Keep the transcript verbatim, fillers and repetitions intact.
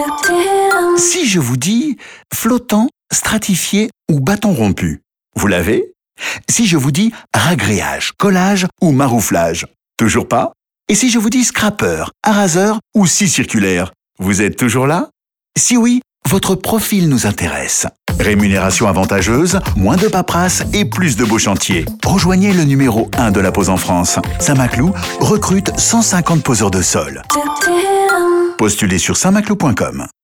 Si je vous dis flottant, stratifié ou bâton rompu, vous l'avez? Si je vous dis ragréage, collage ou marouflage, toujours pas? Et si je vous dis scrapper, araseur ou scie circulaire, vous êtes toujours là? Si oui, votre profil nous intéresse. Rémunération avantageuse, moins de paperasse et plus de beaux chantiers. Rejoignez le numéro un de la pose en France. Saint-Maclou recrute cent cinquante poseurs de sol. Postulez sur saint maclou point com.